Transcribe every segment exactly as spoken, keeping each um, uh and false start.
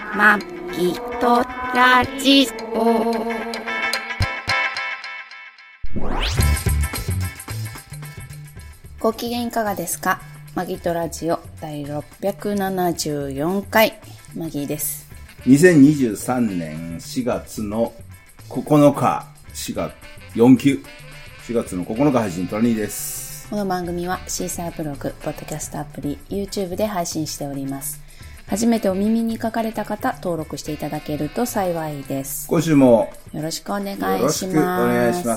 まきとラジオ。ご機嫌いかがですか？マギとラジオだいろっぴゃくななじゅうよんかい、マギーです。 にせんにじゅうさんねんしがつのここのか、しがつよんきゅう、しがつのここのか配信、トラニーです。 この番組はシーサーブログ、ポッドキャストアプリ、YouTube で配信しております。初めてお耳に書かれた方、登録していただけると幸いです。 今週もよろしくお願いします。 よろしくお願いします。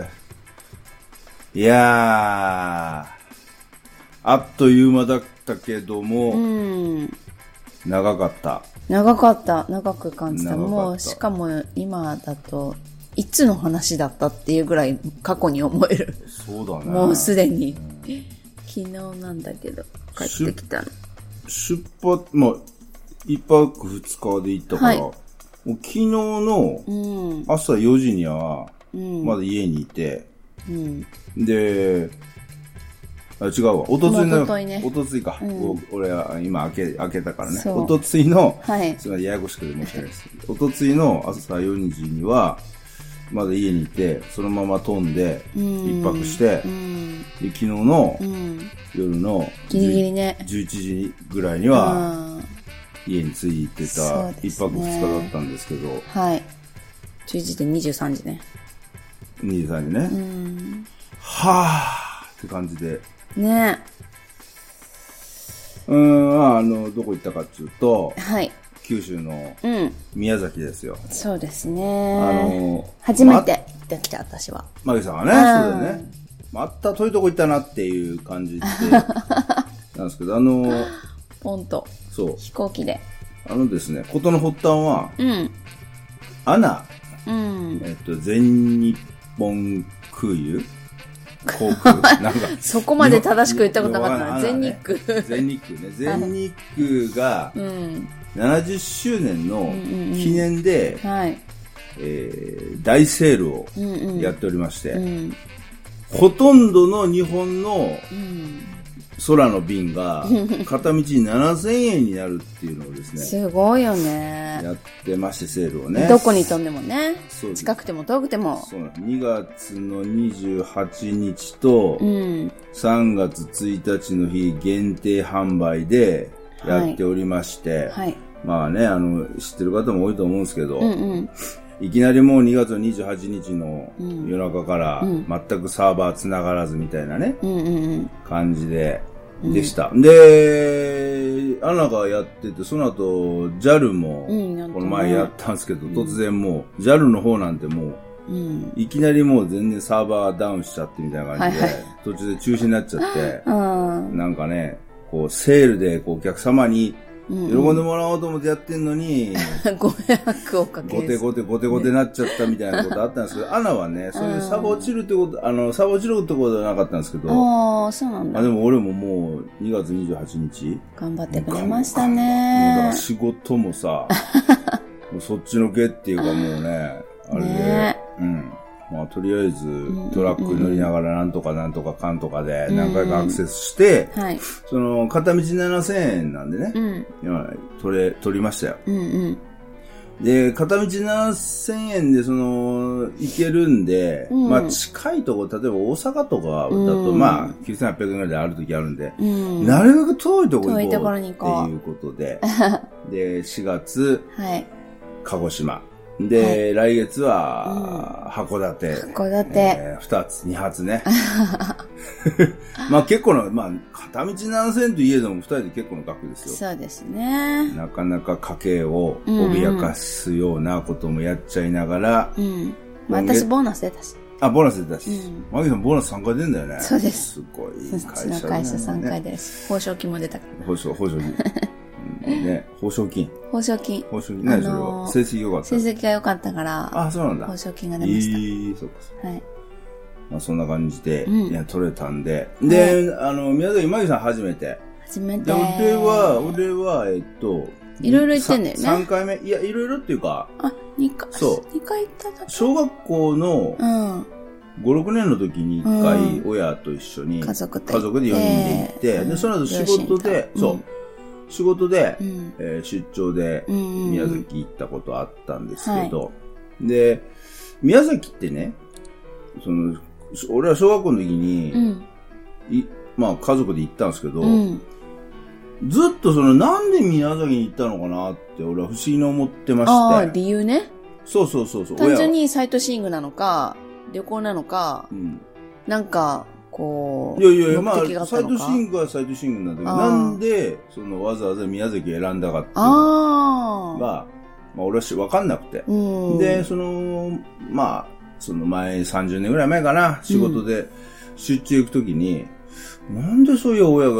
いやー、あっという間だったけども、うん、長かった。 長かった。長く感じた。もう、しかも今だと、いつの話だったっていうぐらい過去に思える。 そうだね。 もうすでに。うん、昨日なんだけど、帰ってきたの。 出発、まあ、一泊二日で行ったから、はい、もう昨日の朝よじには、まだ家にいて、うん、で、あ、違うわ。おとついの、おと、ね、おとついか、うん。俺は今開け、開けたからね。おとついの、はい、すみません、ややこしくて申し訳ないです。おとついの朝よじには、まだ家にいて、そのまま飛んで、一泊して、うん、で昨日の、うん、夜のギリギリね、 じゅういちじぐらいには、家に着いてた、一泊二日だったんですけど、 はい。じゅういちじでにじゅうさんじね。 にじゅうさんじね。うん、はぁーって感じで。 ねえ。うーん、あの、どこ行ったかっていうと、 はい。 九州の宮崎ですよ。 うん、そうですね。あの、初めて行ってきた、私は。 マギさんはね、そうだよね。また遠いとこ行ったなっていう感じで、なんですけど、あの、 ポンと。 そう。 飛行機で。 あのですね、ことの発端は、うん。アナ、うん。えっと、全日本空輸航空なんかそこまで正しく言ったことなかったな。全日空。 全日空ね。全日空が、うん。ななじゅっしゅうねんの記念で、うんうんうん、はい、えー、大セールをやっておりまして、うんうん、ほとんどの日本の空の便が片道ななせんえんになるっていうのをですね、 すごいよね。 やってまして、セールをね。 どこに飛んでもね、近くても遠くても。 そうなんです。にがつのにじゅうはちにちとさんがつついたちの日限定販売でやっておりまして、はいはい、まあね、あの、知ってる方も多いと思うんですけど、うんうん、いきなりもうにがつのにじゅうはちにちの夜中から全くサーバー繋がらずみたいなね、うんうんうん、感じで、でした。うん、で、アナがやってて、その後、ジャル もこの前やったんですけど、うん、突然もう、ジャル の方なんてもう、うん、いきなりもう全然サーバーダウンしちゃってみたいな感じで、はいはい、途中で中止になっちゃって、うん、なんかね、こう、セールでこうお客様に喜んでもらおうと思ってやってんのに、 ご迷惑をかけゴテゴテゴテゴテなっちゃったみたいなことあったんですけど、アナはね、そういうサバ落ちるってこと、あの、サバ落ちるってことはなかったんですけど、 ああ、そうなんだ。 あ、でも俺ももうにがつにじゅうはちにち頑張ってくれましたね。 もうだから仕事もさ、もうそっちのけっていうかもうね、あれで、ね、うん。まあ、とりあえず、トラックに乗りながらなんとかなんとかかんとかで何回かアクセスして、うんうん、はい、その、片道ななせんえんなんでね、うん、取れ、取りましたよ。うんうん、で、片道ななせんえんで、その、行けるんで、うん、まあ、近いところ、例えば大阪とかだと、うん、まあ、きゅうせんはっぴゃくえんぐらいである時あるんで、うん、なるべく遠いところ行こうっていうことで、で、しがつ、はい、鹿児島。で、はい、来月は、函館。 函館。 えー、二つ、二発ね。まあ結構な、まあ、片道ななせんえんといえども、二人で結構の額ですよ。 そうですね。 なかなか家計を脅かすようなこともやっちゃいながら。 うん、うん。まあ私ボーナス出たし。 あ、ボーナス出たし。うん、マギさんボーナスさんかい出んだよね。 そうです。 すごい会社だね。 うちの会社さんかいです。報奨金も出たから。 報奨、報奨金。ね、報奨金。 報奨金。 報奨金。何、あのー、それは成績良かった。 成績が良かったから。 あ、そうなんだ。 報奨金が出ました。 えー、そうかそうか。 はい。 まあそんな感じで、うん、いや、取れたんで。で、はい、あの、宮崎マギさん初めて。 初めて。 で、俺は、俺は、えっと、 いろいろ行ってんだよね。 さんかいめ。いや、いろいろっていうか。 あ、にかい。 そう。 にかい行っただけ。 小学校の、うん。ご、ろくねんの時にいっかい、親と一緒に、 家族で。 家族でよにんで行って、で、その後仕事で、そう。 仕事で、うんえー、出張で宮崎行ったことあったんですけど、はい、で、宮崎ってね、その、俺は小学校の時に、うん、いまあ家族で行ったんですけど、うん、ずっとそのなんで宮崎に行ったのかなって俺は不思議に思ってまして。ああ、理由ね。 そうそうそうそう。 単純にサイトシーイングなのか、旅行なのか、うん、なんか、こう、 いやいやいや、まあ、サイトシーイングはサイトシーイングなんだけど、なんで、そのわざわざ宮崎を選んだかっていうのが、まあ俺はわかんなくて。で、その、まあ、その前、さんじゅうねんぐらい前かな、仕事で出張行くときに、うん、なんでそういう親が、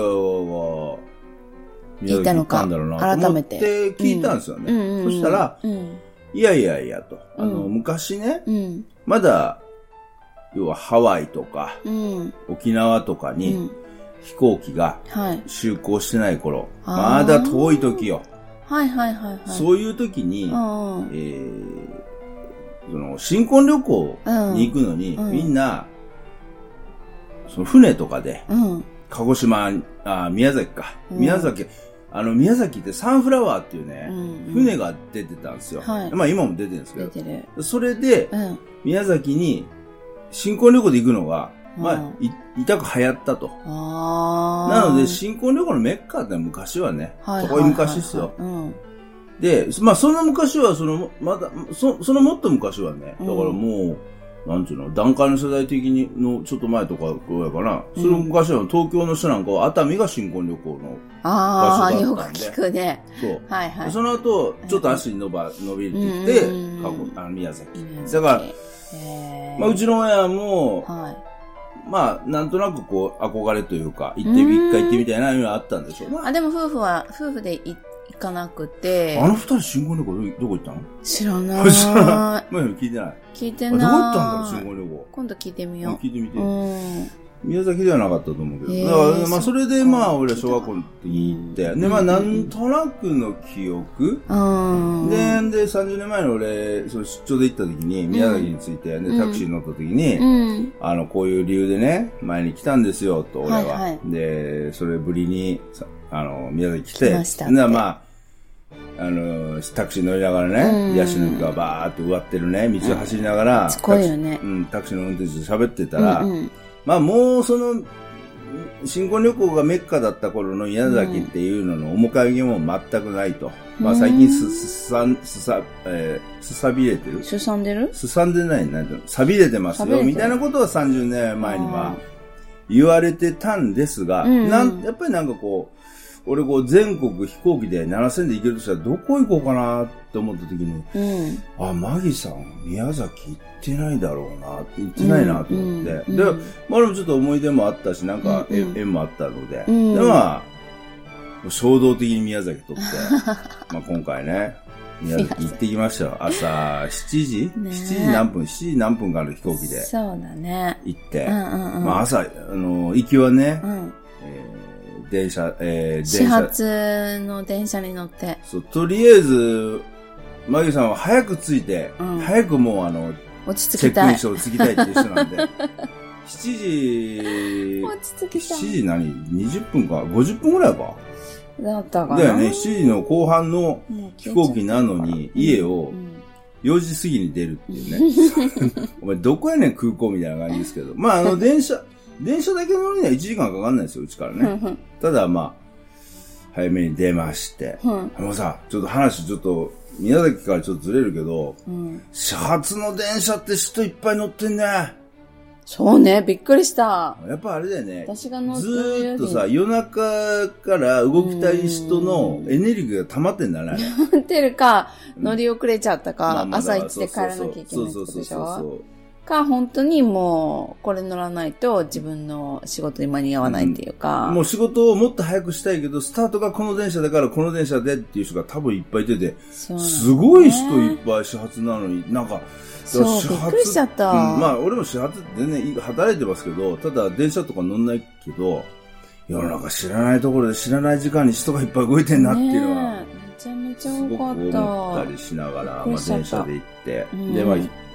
宮崎行ったんだろうなと思って聞いたんですよね。うん、そしたら、うん、いやいやいやと、あの、うん、昔ね、うん、まだ、要はハワイとか、うん、沖縄とかに、うん、飛行機が就航してない頃、はい、まだ遠い時よ。 はいはいはい、はい。 そういう時に、えー、その新婚旅行に行くのに、うん、みんな、その船とかで、うん、鹿児島、あ、宮崎か、うん、宮崎、あの、宮崎ってサンフラワーっていうね、うんうん、船が出てたんですよ。はい、まあ今も出てるんですけど、出てる。それで、うん、宮崎に新婚旅行で行くのが、まあ、い、痛く流行ったと。あなので、新婚旅行のメッカって昔はね、はい、そこ昔ですよ。うん、で、まあ、その昔は、その、まだ、そそのもっと昔はね、だからもう、うん、なんていうの、段階の世代的にの、ちょっと前とか、こうやかな、うん、その昔は東京の人なんかは、熱海が新婚旅行の場所だったんで。ああ、よく聞くね。 そう。はいはい。その後、ちょっと足伸ば、伸びてきて、うん、あの宮崎。だから、まあ、うちの親も、はいまあ、なんとなくこう、憧れというか、行って、一回行ってみたいなのがあったんでしょうね。 あ、でも夫婦は、夫婦で行かなくて。 あの二人新婚旅行どこ行ったの？ 知らない。 知らない。前聞いてない。 聞いてない。 どこ行ったんだろう、新婚旅行。 今度聞いてみよう。 聞いてみて。うん宮崎ではなかったと思うけど。だから、まあ、それで、まあ、俺は小学校に行って、で、まあ、なんとなくの記憶で、で、さんじゅうねんまえの俺、その出張で行った時に、宮崎に着いて、で、タクシーに乗った時に、あの、こういう理由でね、前に来たんですよ、と、俺は。で、それぶりに、あの、宮崎来て、で、まあ、あの、タクシー乗りながらね、ヤシの木がバーって植わってるね、道を走りながら、 すごいよね。 うん、タクシーの運転手と喋ってたら、まあもうその、新婚旅行がメッカだった頃の宮崎っていうのの面影も全くないと。うん、まあ最近す、すさん、すさ、えー、すさびれてるすさんでるすさんでない、なんていうの錆びれてますよ、みたいなことはさんじゅうねんまえには言われてたんですが、うんうん、なん、やっぱりなんかこう、俺こう全国飛行機でななせんで行けるとしたらどこ行こうかなって思った時に、うん、あ、マギさん宮崎行ってないだろうな、行ってないなと思って、うんうん、で、まあ俺もちょっと思い出もあったし、なんか縁、うん、もあったので、うん、でまあ、衝動的に宮崎取って、まあ今回ね、宮崎行ってきましたよ。朝しちじ、ね、しちじ何分 ?しちじ何分かの飛行機で。 そうだね。 行って、うんうんうん、まあ朝、あの、行きはね、うんえー電車、えー、 始発の電車に乗って。 そう、とりあえず、マギさんは早く着いて、うん、早くもうあの、 落ち着きたい。 チェックインして着きたいっていう人なんで、しちじ、 落ち着きたい。 しちじ何 ?にじゅっぷんか ?ごじゅっぷんぐらいかだったかな。 だよね、しちじの後半の飛行機なのに、家をよじ過ぎに出るっていうね。お前どこやねん空港みたいな感じですけど。まああの電車、電車だけ乗るにはいちじかんかかんないですよ、うちからね。ただまあ、早めに出まして。うん、もうさ、ちょっと話ちょっと、宮崎からちょっとずれるけど、うん、始発の電車って人いっぱい乗ってんね。 そうね、びっくりした。 やっぱあれだよね。 私が乗ってるずーっとさ、夜中から動きたい人のエネルギーが溜まってんだね。 溜まってるか、乗り遅れちゃったか、まあまあ朝行って帰らなきゃいけないってことでしょ。か、本当にもう、これ乗らないと自分の仕事に間に合わないっていうか、 うん。もう仕事をもっと早くしたいけど、スタートがこの電車だからこの電車でっていう人が多分いっぱいいてて、ね、すごい人いっぱい始発なのに、なんか、 そう、びっくりしちゃった。 うん、まあ、俺も始発って全然働いてますけど、ただ電車とか乗んないけど、世の中知らないところで知らない時間に人がいっぱい動いてんなっていうのは、 ね、めちゃめちゃ多かった。 すごく思ったりしながら、まあ電車で行って、うん、で、まあ、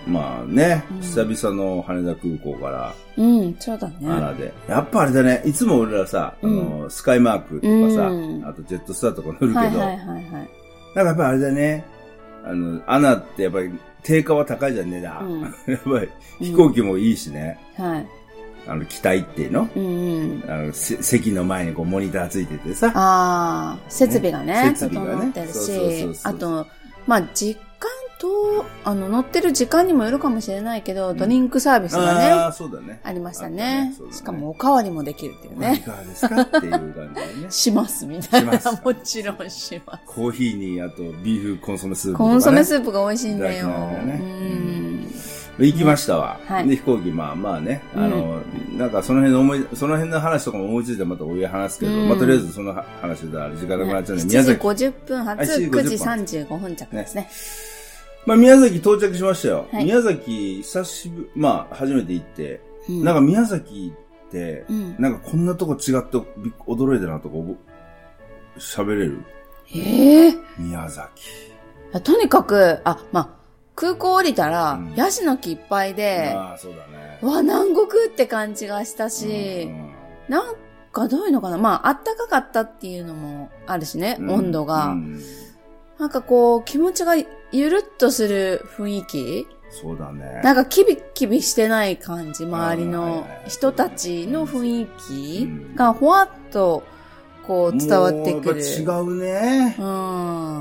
まあね、うん、久々の羽田空港から、 うん、そうだね。 アナで。やっぱあれだね、いつも俺らさ、うん、あの、スカイマークとかさ、うん、あとジェットスターとか乗るけど、はいはいはいはい。なんかやっぱあれだね、あの、アナってやっぱり定価は高いじゃんね、だ。うん、やっぱり飛行機もいいしね。うん、はい。あの、機体っていうの、うんうん、あの、席の前にこうモニターついててさ。 ああ、設備がね、ね設備がね。整ってるし、そうそうそうそう、あと、まあ、時間と、あの、乗ってる時間にもよるかもしれないけど、うん、ドリンクサービスがね、あ, そうだねありましたね。ねねしかもおかわりもできるっていうね。 いかがですかっていう感じでね。 しますみたいな。もちろんします。 コーヒーに、あと、ビーフコンソメスープとか、ね。 コンソメスープが美味しいんだよ。 ね、うん行きましたわ、はい。で、飛行機、まあまあね、あの、うん、なんかその辺の思い、その辺の話とかも思いついてまたお湯話すけど、うん、まあとりあえずその話で時間なくなっちゃうんで、 宮崎。しちじごじゅっぷん発、くじさんじゅうごふん着ですね。ね、 まあ宮崎到着しましたよ。はい、宮崎、久しぶり、まあ初めて行って、うん、なんか宮崎って、うん、なんかこんなとこ違って驚いたなとか、喋れる？ ええー、 宮崎。 とにかく、あ、まあ、空港降りたら、うん、ヤシの木いっぱいで、 ああ、そうだね。 わ、南国って感じがしたし、うん、なんかどういうのかな、まあ、暖かかったっていうのもあるしね、うん、温度が、うん。なんかこう、気持ちがゆるっとする雰囲気？ そうだね。 なんかキビキビしてない感じ、周りの人たちの雰囲気がほわっとこう伝わってくる。 違うね。 うん。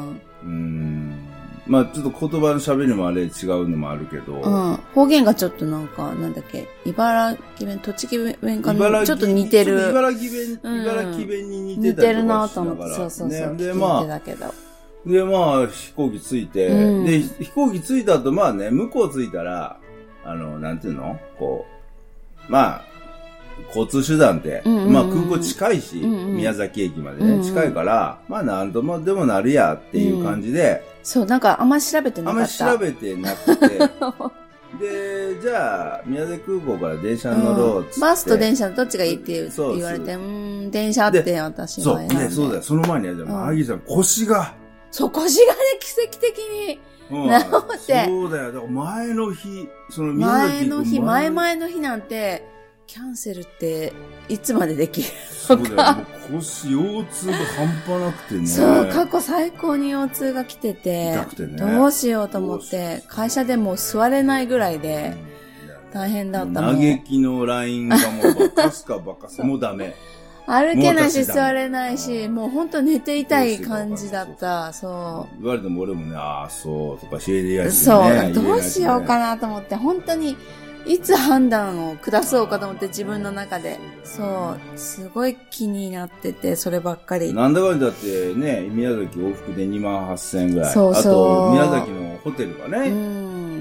うんまあちょっと言葉の喋りもあれ違うのもあるけど。 うん。方言がちょっとなんか、なんだっけ、茨城弁、栃木弁かなちょっと似てる。 茨城弁、うん、茨城弁に似てたりとかしながら、 似てるなと思って。そうそうそう。 ね、で、まあ、で、まあ、飛行機着いて、うん、で、飛行機着いた後、まあね、向こう着いたら、あの、なんていうのこう、まあ、交通手段って、うんうんうん、まあ空港近いし、うんうん、宮崎駅までね、うんうん、近いから、まあなんともでもなるやっていう感じで、 うん、そう、なんかあんま調べてなかった。 あんま調べてなくて、で、じゃあ、宮崎空港から電車に乗ろうっつって、うん、バスと電車どっちがいいって言われて、うーん、電車って私は選んで。 そう、ね、そうだよ。その前に、うん、アギさん腰が、 そう、腰がね、奇跡的に、治って。 そうだよ。だから前の日、その宮崎前の日、前々の日なんて、キャンセルっていつまでできるのか。そうだよ。もう腰、腰痛が半端なくてね。 そう、過去最高に腰痛が来てて、 痛くてね、 どうしようと思って、会社でも座れないぐらいで、大変だったの。嘆きのラインがもうバカすかバカすか、もうダメ。 歩けないし座れないし、もうほんと寝ていたい感じだった。そう。 言われても俺もね、ああ、そう、とか知りやすいね。そう、どうしようかなと思って、本当に、いつ判断を下そうかと思って自分の中で。そう。すごい気になってて、そればっかり。 なんだかんだってね、宮崎往復でにまんはっせんえんぐらい。そうそう。あと、宮崎のホテルがね、うん、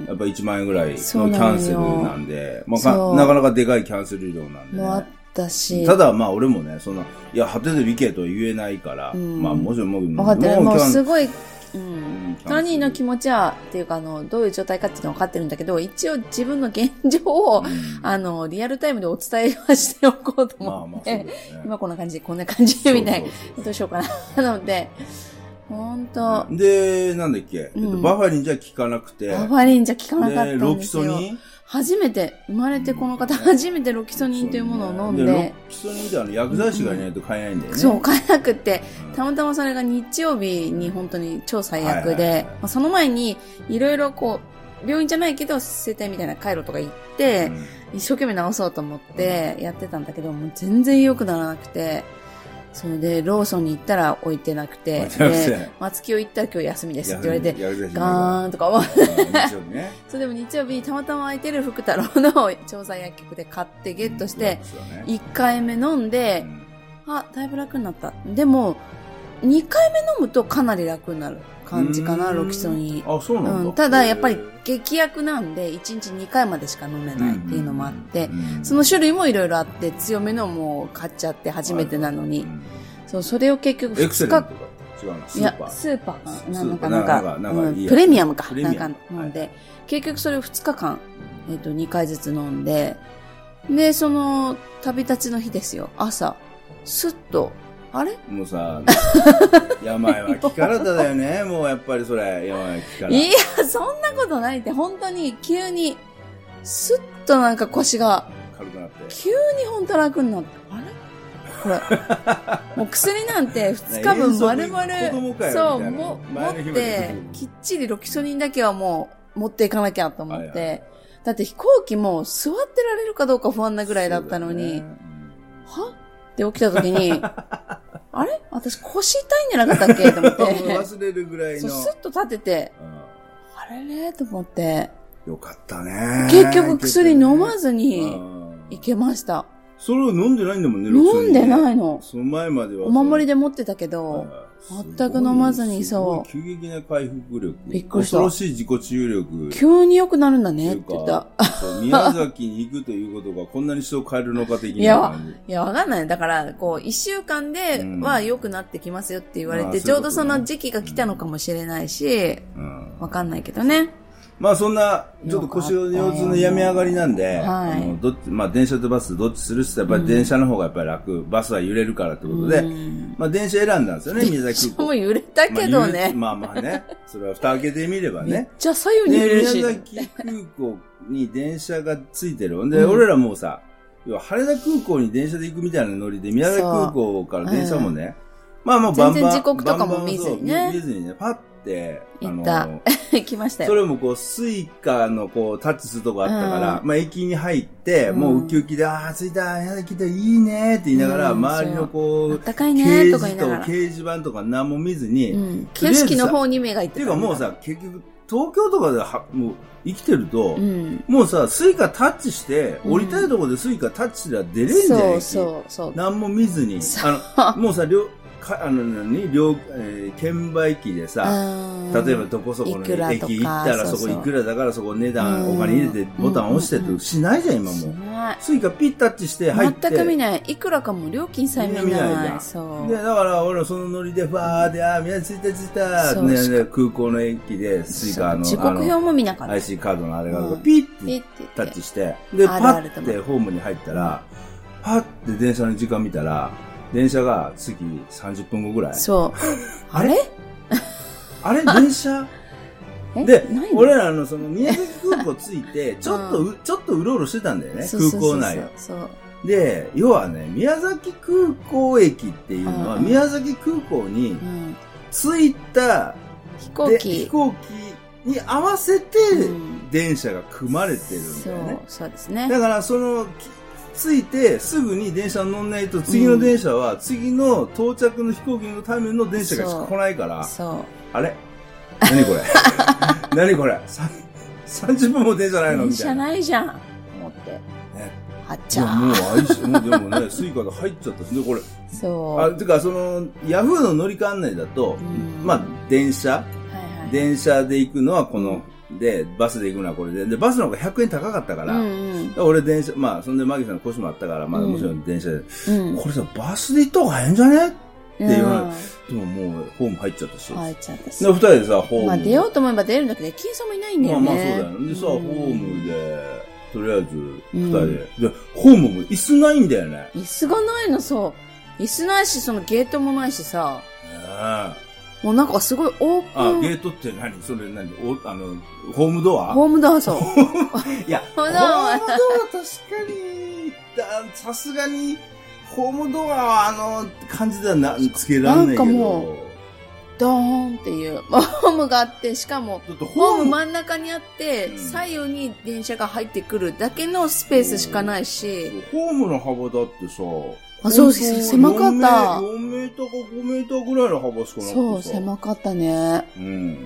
やっぱいちまんえんぐらいのキャンセルなんで、まあ、なかなかでかいキャンセル料なんで、ね。もうだし。 ただまあ俺もね、そんな、いや、果てで行けとは言えないから、うん、まあもちろんもう、 分かってる。もうすごい、うん。トニーの気持ちは、っていうか、あの、どういう状態かっていうのは分かってるんだけど、一応自分の現状を、うん、あの、リアルタイムでお伝えはしておこうと思って、まあまあね、今こんな感じ、こんな感じ、みたいな、どうしようかな、なので、ほんと。 で、なんだっけ、うん、えっと、バファリンじゃ効かなくて。 バファリンじゃ効かなかったんですよ。 ロキソニン初めて、生まれてこの方、初めてロキソニンというものを飲んで。でロキソニンってあの薬剤師がいないと買えないんだよね。 そう、買えなくって、たまたまそれが日曜日に本当に超最悪で、まあ、その前にいろいろこう、病院じゃないけど、整体みたいな回路とか行って、うん、一生懸命治そうと思ってやってたんだけど、もう全然良くならなくて、それで、ローソンに行ったら置いてなくて、で、松清行ったら今日休みですって言われて、ガーンとか思って、そうでも日曜日たまたま空いてる福太郎の調査薬局で買ってゲットして、いっかいめ飲んで、あ、だいぶ楽になった。でも、にかいめ飲むとかなり楽になる感じかな、ロキソニン。 あ、そうなんだ。うん、 ただ、やっぱり劇薬なんで、いちにちにかいまでしか飲めないっていうのもあって、その種類もいろいろあって、強めのも買っちゃって初めてなのに、そう、それを結局ふつか、 違うな、スーパー。いや、スーパーかな。なんか、なんか、うん、プレミアムか。なんか飲んで、はい、結局それをふつかかん、えっと、にかいずつ飲んで、で、その、旅立ちの日ですよ。朝、スッと、 あれもうさ、病は気からだよね。もうやっぱりそれ、病は気から。 いや、そんなことないって、本当に急に、スッとなんか腰が、 軽くなって。 急に本当楽になって。あれこれ。もう薬なんてふつかぶん丸々、そう、も、持って、きっちりロキソニンだけはもう持っていかなきゃと思って。はいはい、だって飛行機も座ってられるかどうか不安なぐらいだったのに、ね、はって起きた時に、あれ私腰痛いんじゃなかったっけと思って。 忘れるぐらいの。 そう、スッと立てて、うん、あれねと思って。 よかったね。 結局薬飲まずに行けました。 それを飲んでないんだもんね、 飲んでないの。 その前までは。 お守りで持ってたけど、全く飲まずにそう。 急激な回復力。 びっくりした。 恐ろしい自己治癒力。 急に良くなるんだねって言った。 宮崎に行くということがこんなに人を変えるのか的な。 いや、いや、わかんない。だから、こう、一週間では良くなってきますよって言われて、ちょうどその時期が来たのかもしれないし、わかんないけどね。 まあそんな、ちょっと腰の腰痛の病み上がりなんで、はい、あのどっちまあ電車とバスどっちするって言ったらやっぱり電車の方がやっぱり楽、うん、バスは揺れるからってことで、うん、まあ電車選んだんですよね、宮崎空港。 もう揺れたけどね。 まあ、まあまあね、それは蓋開けてみればね。 めっちゃ左右に揺れるし。 宮崎空港に電車がついてる。んで、うん、俺らもうさ、要は羽田空港に電車で行くみたいなノリで、宮崎空港から電車もね、うん、まあもうバンバン。 全然時刻とかも見ずにね。 見ずにね、パッで、 あのー、来ましたよ。 それもこう、スイカのこう、タッチするとこあったから、うん、まあ駅に入って、うん、もうウキウキで、ああ、着いた、やだ、来た、いいねって言いながら、うん、周りのこう、 高いねとか言いながら。 掲示板とか何も見ずに、うん、 景色の方に目がいってた。 っていうかもうさ、結局、東京とかでは、もう、生きてると、うん、もうさ、スイカタッチして、降りたいところでスイカタッチすれば出れんじゃん。そうそうそう。何も見ずに。あの、もうさ、両、か、あの、何両、えー、券売機でさ、例えばどこそこの駅行ったらそこいくらだからそこ値段、お金入れてボタン押してってしないじゃん、今もう。スイカピッタッチして入って。 全く見ない。いくらかも料金さえ見ない。見ないじゃん。そう。 で、だから俺そのノリで、ふわーで、あー、みんな着いた着いたね、空港の駅でスイカの、 時刻表も見なかった。 アイシー カードのあれがピッてタッチして、で、パッてホームに入ったら、パッて電車の時間見たら、電車が次さんじゅっぷんごぐらい。 そう。あれあれ電車で、俺らのその宮崎空港着いて、ちょっと、うん、ちょっとうろうろしてたんだよね、空港内を。で、要はね、宮崎空港駅っていうのは、宮崎空港に着いた飛行機飛行機に合わせて電車が組まれてるんだよね。 そう、そうですね。 だからその、着いてすぐに電車に乗んないと次の電車は次の到着の飛行機のための電車がしか来ないから。 そう。 あれ何これ何これさんじゅっぷんも電車ないのみたいな。 電車ないじゃん。思って。ね。はっちゃー。 もう愛し、もうでもね、スイカで入っちゃったしね、これ。 そう。 あ、てかその、ヤフーの乗り換案内だと、まあ、電車、はいはい、電車で行くのはこの、で、バスで行くのはこれで。で、バスの方がひゃくえん高かったから、うんうん、から俺電車、まあ、そんでマギさんの腰もあったから、まあ、もちろん電車で、うん、これさ、バスで行った方が早いんじゃねって言われて、でももう、ホーム入っちゃったし。 入っちゃったし。 で、二人でさ、ホーム。 まあ、出ようと思えば出るんだけど、金さんもいないんだよね。 まあまあ、そうだよね。でさ、うん、ホームで、とりあえず、二人で、うん。で、ホームも椅子ないんだよね。 椅子がないの、そう。椅子ないし、そのゲートもないしさ。 ねえ。 もうなんかすごいオープン。 あ、ゲートって何それ何おあの、ホームドアホームドア、そう。 いや、ホームドア確かに、さすがに、ホームドアはあの感じではな、つけられないけど。なんかもう、 ドーンっていう、ホームがあって、しかも、ホーム真ん中にあって、うん、左右に電車が入ってくるだけのスペースしかないし。 ホームの幅だってさ、 あ、そうです。狭かった。 よんメーターかごメーターぐらいの幅しかなくて。 そう、狭かったね。 うん。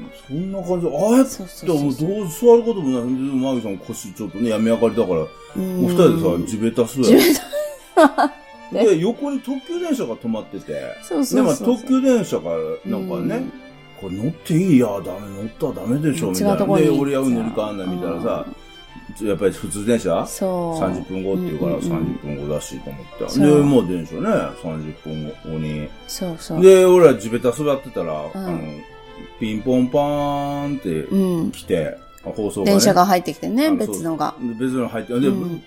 そんな感じで、ああやってもうどう座ることもない。マギさん腰ちょっとね、病み上がりだから、もう二人でさ、地べたすや。 地べたで、横に特急電車が止まってて。 そうそうそう。で、まあ特急電車が、なんかね、これ乗っていいや、ダメ、乗ったらダメでしょ、みたいな。で、俺やう乗り換えんないみたいなさ、やっぱり普通電車そうさんじゅっぷんごって言うからさんじゅっぷんごだしと思って。で、もう電車ね、さんじゅっぷんごに。 そうそう。 で、俺は地べた座ってたら、あの、ピンポンパーンって来て、放送がね。 電車が入ってきてね、別のが。 別の入って、で、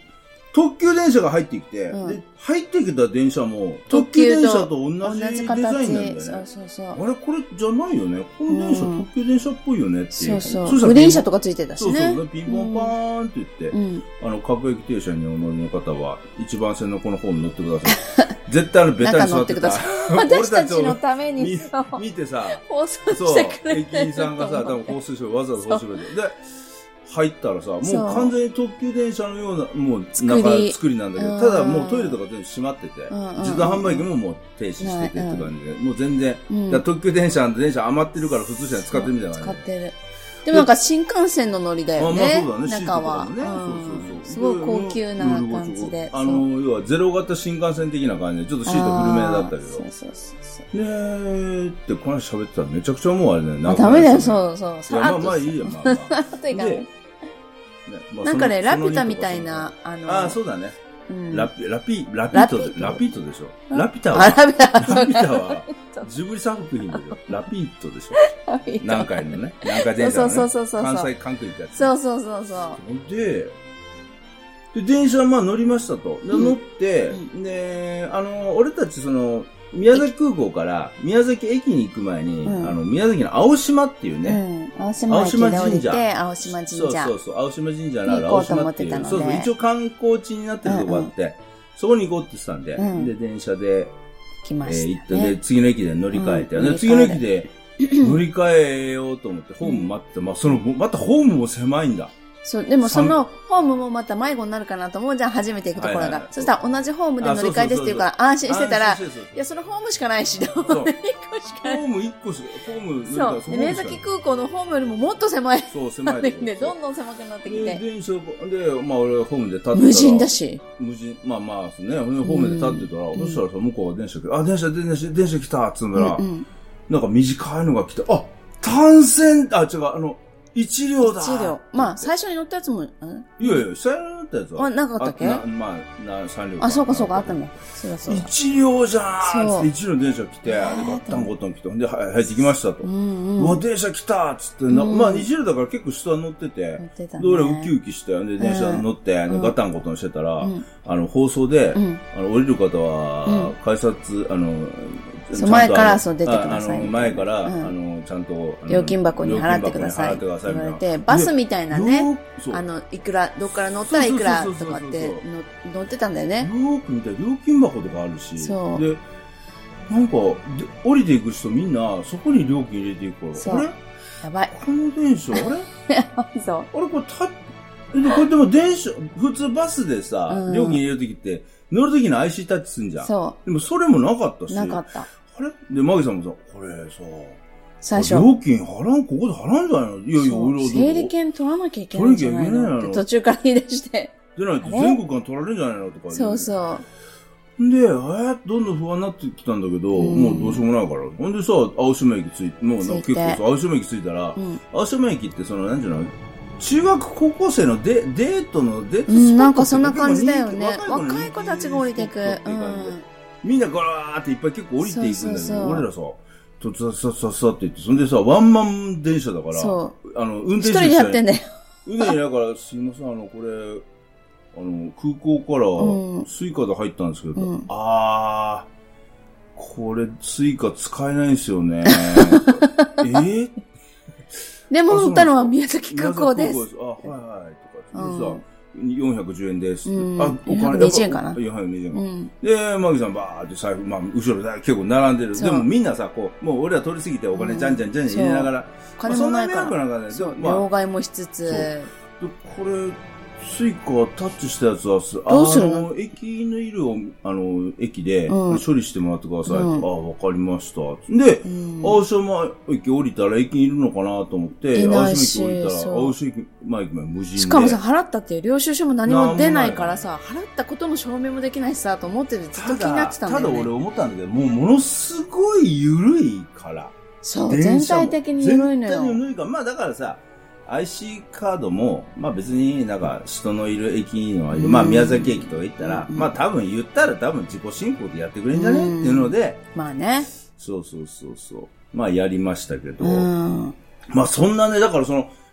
特急電車が入ってきて、うん、で、入ってきた電車も、特急電車と同じデザインなんだよね。そうそうそう。あれこれじゃないよね。この電車、うん、特急電車っぽいよねっていう。そうそう。 グリーン車とかついてたしね。 そうそう。ピンポンパーンって言って、うん、あの、各駅停車にお乗りの方は、一番線のこのホーム乗ってください。絶対あの、ベタに座ってください。 私たちのためにさ、見てさ、 放送してくれてる。 駅員さんがさ、多分放送してわざわざ放送してくれて。で、入ったらさ、もう完全に特急電車のような、もう中作りなんだけど、ただもうトイレとか全部閉まってて、自動販売機ももう停止しててって感じで、もう全然、うん、特急電車の電車余ってるから普通車に使ってるみたいな、ね。 使ってる。でもなんか新幹線の乗りだよね。 あ、まあそうだね。 中は。 ね、そうそうそう。 すごい高級な感じで。 あの、要はゼロ型新幹線的な感じで、ちょっとシート古めだったけど。そうそうそう。ねーってこの人喋ってたらめちゃくちゃもうあれね。 あ、ダメだよ、そうそう。 いや、まあまあいいや、まあまあ。で、 ねまあ、なんかね、ラピュタみたいな、あの。 ああ、そうだね。うん、ラピ、ラピ、ラピート、ラピートでしょ。ラピュタは、 ラピュタラピュタは、ジブリ作品でしょ。ラピートでしょ。南海のね。南海電車のね。そうそうそうそう。関西関空行ったやつ。 そうそうそうそう。 で、で、電車まあ乗りましたと。で、乗って、うん、で、あの、俺たちその、宮崎空港から宮崎駅に行く前に、うん、あの、宮崎の青島っていうね。 うん、青島駅で降りて、青島神社。 そうそうそう、青島神社のある青島っていう。そうそう、一応観光地になってるとこあって、うんうん、そこに行こうって言ってたんで、うん、で、電車で、 来ました、ね。 えー、行って、で、次の駅で乗り換えて、うん、で次の駅で乗り換えようと思って、ホーム待って、まあ、その、またホームも狭いんだ。 そう、でもそのホームもまた迷子になるかなと思うじゃん、初めて行くところが。はいはいはい、そしたら同じホームで乗り換えですって言うから安心してたら、いや、そのホームしかないし、ホームいっこしかない。 ホームいっこしか、ホーム、 そう。宮崎空港のホームよりももっと狭い。 そう、狭い。 で、どんどん狭くなってきて。 で、電車で、まあ俺はホームで立ってたら。 無人だし。 無人、まあまあ、ね、ホームで立ってたら、うん、そしたらさ、向こうが電車来て、あ、電車、電車、電車来たっつうんだら、うんうん、なんか短いのが来て、あ、単線、あ、違う、あの、一両だ。一両。まあ、最初に乗ったやつも、んいやいや、最初に乗ったやつは。 あ、なかったっけな、まあ、な、三両。 あ、そうかそうか、あったね。そうだそうだ。 一両じゃーんって一両電車来て、で、ガッタンゴッタン来て、ほんで、入ってきましたと。うんうん。うわ、電車来たっつって、な、まあ、一両だから結構下乗ってて、乗ってたね。で、俺ウキウキして、で、電車乗って、で、ガッタンゴッタンしてたら、あの、放送で、あの、降りる方は、改札、あの、 そう前からそう出てください。 前から、うん、あの、ちゃんと、 料金箱に払ってください。って言われて、バスみたいなね、あの、いくら、どっから乗ったらいくらとかって乗ってたんだよね。 よーく見たら料金箱とかあるし、そう。で、なんか、で降りていく人みんな、そこに料金入れていくから、あれやばい。 この電車、あれそう。 あれこれた、で、これでも電車、普通バスでさ、うん、料金入れるときって、乗るときに アイシー タッチすんじゃん。そう。でもそれもなかったし。 なかった。 あれで、マギさんもさ、これさ、 最初。 料金払う、ここで払うんじゃないのいやいや、俺は整理券取らなきゃいけないんじゃないのって途中から言い出して。 でないと全国から取られるんじゃないのとか。 そうそう。 で、えー、どんどん不安になってきたんだけど、うん、もうどうしようもないから。ほんでさ、青島駅着いて、もうなんか結構さ、青島駅着いたら、うん、青島駅ってその、なんじゃない中学高校生のデデートのデートスポット、 うん、なんかそんな感じだよね。若い子たちが降りていく。うん、 みんなガラーっていっぱい結構降りていくんだけど、そうそうそう俺らさ、とつさささって言って、そんでさ、ワンマン電車だから、そう。あの、運転手一人でやってんだよ。 運転手だから、すいません、あの、これ、あの、空港からスイカで入ったんですけど、うん、あー、これスイカ使えないんですよね。えーでも乗ったのは宮崎空港です。 宮崎空港です。あ、はいはい。とか、でさ、よんひゃくじゅうえんです。 うん、あ、お金。よんひゃくにじゅうえんかな。 よんひゃくにじゅうえん。うん、で、マギさんバーって財布、まあ、後ろで結構並んでる。でもみんなさ、こう、もう俺ら通り過ぎてお金じゃんじゃんじゃんじゃん入れながら。 お金もないから。 そんな迷惑なんかね。 そう、両替もしつつ。で、 これ、スイカタッチしたやつは、 どうするの？ あの、駅のいる、あの、駅で、うん、処理してもらってください。うん、ああ、わかりました。で、うん、青島駅降りたら駅にいるのかなと思って、青島駅降りたら、青島駅、まあ、駅前無人で。 しかもさ、払ったっていう領収書も何も出ないからさ、払ったことの証明もできないしさ、と思っててずっと気になってたんだよね。 ただ、ただ俺思ったんだけど、もうものすごい緩いから。 そう、全体的に緩いのよ。 全体に緩いから。まあだからさ、アイシー カードも、まあ別になんか人のいる駅の、うん、まあ宮崎駅とか行ったら、うん、まあ多分言ったら多分自己申告でやってくれんじゃね、うん、っていうので、 まあね。 そうそうそうそう。まあやりましたけど、うん、まあそんなね、だからその、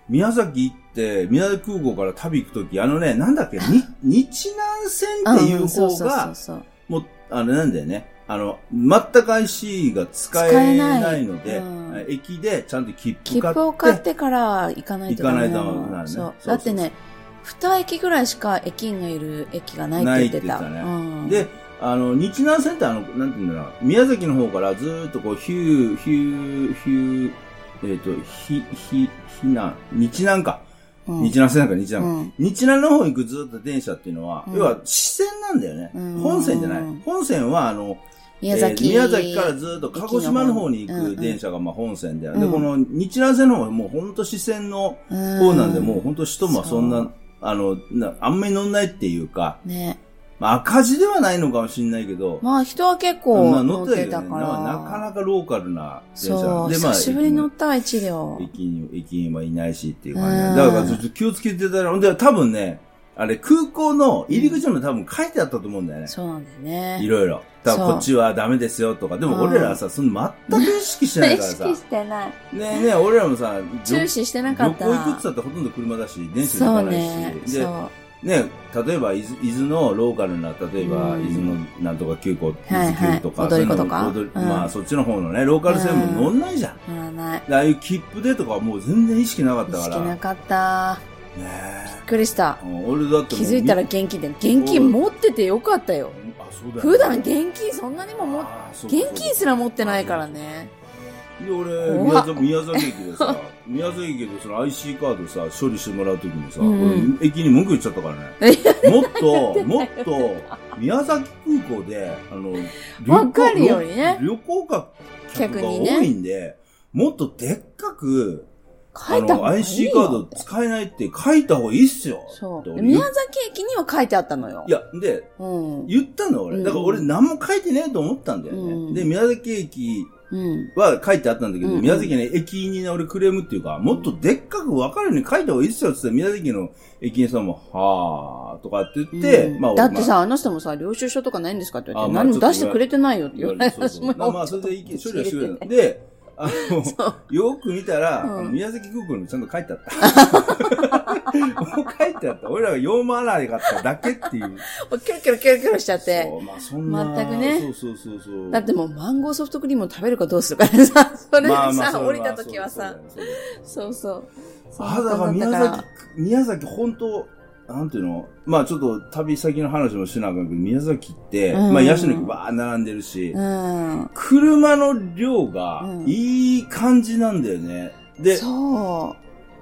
宮崎行って、宮崎空港から旅行くとき、あのね、なんだっけ、に日南線っていう方が、もう、あれなんだよね。あの、全く アイシー が使えないので、うん、駅でちゃんと切符買って。 切符を買ってから行かないとダメなの。 行かないとダメなのね。 そう。だってね、に駅ぐらいしか駅員がいる駅がないって言ってた。ないって言ったね。うん、で、 あの、日南線ってあの、なんていうんだろう、宮崎の方からずーっとこう、ヒュー、ヒュー、ヒュー、えっと、ひ、ひ、ひな、日南か。うん、日南線なんか日南、うん。日南の方行くずーっと電車っていうのは、うん、要は支線なんだよね。うん、本線じゃない。本線はあの、 宮崎、 えー、宮崎からずーっと鹿児島の方に行く電車がまあ本線で、うんうん、で、この日南線の方はもうほんと支線の方なんで、うん、もうほんと人もそんな、あの、な、あんまり乗んないっていうか、ね。まあ赤字ではないのかもしれないけど。 まあ人は結構乗ってたから。 まあ、なかなかローカルな電車そうで、まあ、久しぶりに乗ったわ、一両。 駅に、駅にはいないしっていう感じで。だからちょっと気をつけてたら、で、多分ね、あれ空港の入り口も多分書いてあったと思うんだよね。 そうなんだよね。 いろいろ。だからこっちはダメですよとか。でも俺らはさ、その全く意識してないからさ。 意識してない。 ねえねえ、俺らもさ、 注視してなかった。 旅行行くって言ったってほとんど車だし、電車行かないし。 そうね。 でそうね、例えば伊豆、伊豆のローカルな、例えば、うん、伊豆のなんとか急行、伊豆急とか、 踊り子とか、 うん、まあそっちの方のね、ローカル線も乗んないじゃん。 乗らない。 ああいう切符でとかはもう全然意識なかったから。 意識なかった。 ねえ。 びっくりした。 うん、俺だって気づいたら現金で、現金持っててよかったよ。 あ、そうだよ、ね。 普段現金そんなにもも、現金すら持ってないからね。 で、俺、宮崎、宮崎駅でさ、宮崎駅でその アイシー カードさ、処理してもらうときにさ、うんうん、俺、駅に文句言っちゃったからね。もっと、もっと、宮崎空港で、あの、 わかるようにね。 旅行客が多いんで、ね、もっとでっかく、 書いた方がいいよ。 アイシー カード使えないって書いた方がいいっすよ。 そう。宮崎駅には書いてあったのよ。 いや、で、うん、言ったの俺。だから俺何も書いてねえと思ったんだよね。うん、で、宮崎駅、は書いてあったんだけど、うんうん、宮崎の駅に俺クレームっていうか、もっとでっかく分かるように書いた方がいいっすよって言ったら、宮崎の駅員さんも、はぁーとかって言って、 うん、まあだってさ、まあ、あの人もさ、領収書とかないんですかって言って、何も出してくれてないよって言われて、 そうそうまあ、それで処理はしてくれる。で、あの、よく見たら、うん、宮崎空港にもちゃんと書いてあった。もう書いてあった。俺らが読まないかっただけっていう。 キョロキョロキョロキョロしちゃって。 そう、まあそんな。 全くね。 そうそうそうそう。 だってもうマンゴーソフトクリームを食べるかどうするかでさ、それでさ、まあまあ降りた時はさ、そうそう。 あ、だから宮崎、宮崎本当、なんていうのまあちょっと旅先の話もしなあかんけど、宮崎って、うん、まあヤシの木ばー並んでるし、うん、車の量がいい感じなんだよね。で、 そう。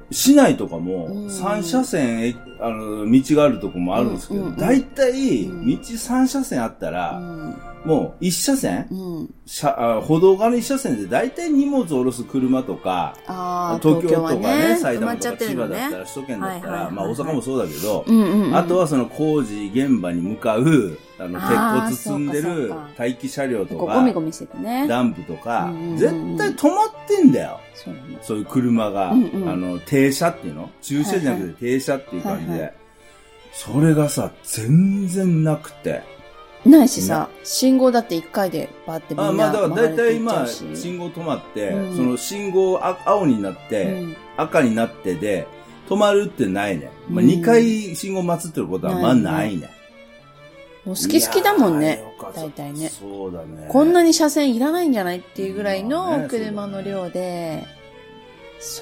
市内とかもさん車線、うん、あの、道があるとこもあるんですけど、だいたい道さん車線あったら、うんもう一車線、うん、車歩道側の一車線で大体荷物を下ろす車とか、 あ東京とかね、 ね埼玉とか千葉だったら、首都圏だったら、まあ大阪もそうだけど、 うんうんうん、 あとはその工事現場に向かう、あの、鉄骨積んでる待機車両とか、 ゴミゴミしててね、 ダンプとか、うんうんうん、絶対止まってんだよ。 そうね、 そういう車が、うんうん、あの、停車っていうの駐車じゃなくて停車っていう感じで、はいはい、それがさ、全然なくて、 ないしさ、信号だって一回でバーってみんなあ、まあだから大体今、信号止まって、うん、その信号青になって、うん、赤になってで、止まるってないね。まあ二回信号待つってことはまあないね。 もう好き好きだもんね。大体ね。 そうだね。 こんなに車線いらないんじゃないっていうぐらいの車の量で、そう。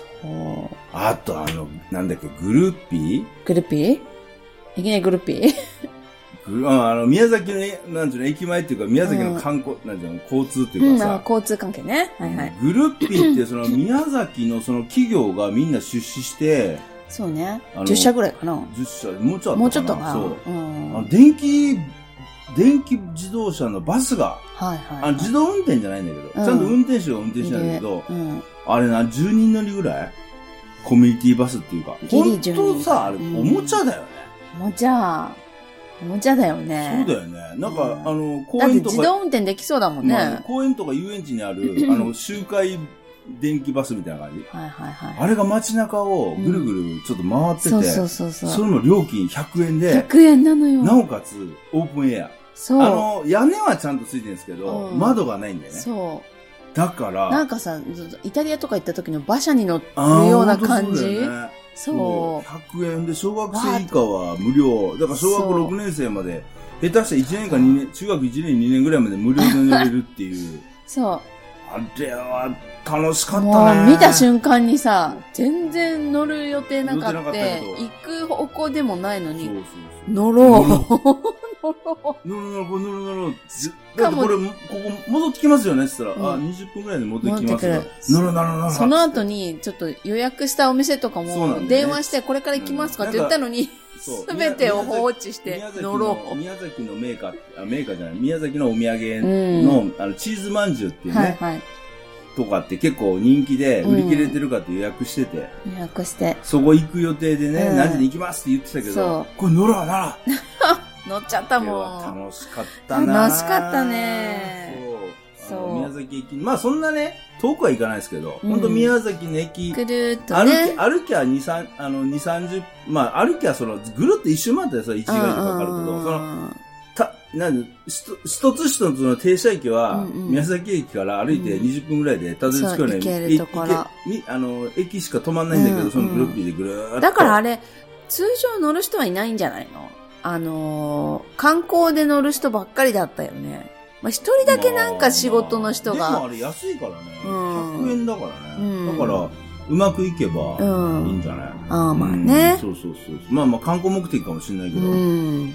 あとあの、なんだっけ、グルーピーグルーピーいきなりグルーピーあの、宮崎の、なんていうの、駅前っていうか、宮崎の観光、うん、なんていうの、交通っていうかさ、 うん、交通関係ね。はいはい。 グルーピーって、その、宮崎のその企業がみんな出資して、 そうね。じゅっ社ぐらいかな。 じゅっ社、もうちょっともうちょっとかな。 そう。うん、あの電気、電気自動車のバスが、 はいはい、はい。 あの自動運転じゃないんだけど、うん、ちゃんと運転手が運転してないんだけど、うん、あれな、じゅうにん乗りぐらいコミュニティバスっていうか。本当さ、あれ、おもちゃだよね。 おもちゃ。おもちゃだよね。 そうだよね。なんか、うん、あの、公園とか。 だって自動運転できそうだもんね。まあ、公園とか遊園地にある、あの、周回電気バスみたいな感じ。 はいはいはい。 あれが街中をぐるぐるちょっと回ってて、うん、 そうそうそうそう。 それの料金ひゃくえんで。 ひゃくえんなのよ。 なおかつ、オープンエア。 そう。 あの、屋根はちゃんとついてるんですけど、うん、窓がないんだよね。 そだから。 なんかさ、イタリアとか行った時の馬車に乗るような感じ。そう。 ひゃくえんで小学生以下は無料。だから小学校ろくねん生まで、下手したらいちねんかにねん、中学いちねんにねんぐらいまで無料で乗れるっていう。 そう。あれは楽しかったね。 もう見た瞬間にさ、全然乗る予定なかった。行く方向でもないのに、そうそうそう乗ろう。乗ろう。 乗ろう乗ろう乗ろう乗ろう。だってこれ、ここ戻ってきますよねって言ったら、うん、あ、にじゅっぷんぐらいで戻ってきますよ。乗ろう乗ろう乗ろう。 その後に、ちょっと予約したお店とかも、電話して、これから行きますかって言ったのに、すべてを放置して乗ろう。 宮崎のメーカー、あ、メーカーじゃない、宮崎のお土産の、うん、あの、チーズまんじゅうっていうね、はいはい、とかって結構人気で、売り切れてるかって予約してて、 うん、予約して。 そこ行く予定でね、うん、何時に行きますって言ってたけど、これ乗ろうなら乗っちゃったもん。 楽しかったな。 楽しかったね。 そう。そう。宮崎駅、まあそんなね、遠くは行かないですけど、うん、ほんと宮崎の駅、 ぐるっとね。 歩き、歩きはに、さん、あの、に、さんじゅう、まあ歩きはその、ぐるっと一周回ったらさ、いちじかん以上かかるけど、その、た、なんで、一つ一つの停車駅は、宮崎駅から歩いてにじゅっぷんぐらいでたどり着くよね。 行けるところ。 あの、駅しか止まんないんだけど、うんうん、そのグループでぐるーっと。 だからあれ、通常乗る人はいないんじゃないの？あのー、観光で乗る人ばっかりだったよね。まあ、一人だけなんか仕事の人が。まあまあ、でもあれ安いからね。うん、ひゃくえんだからね。うん、だから、うまくいけばいいんじゃない、うん、 ああ、まあね、 うん。そうそうそう。まあまあ観光目的かもしれないけど。うん、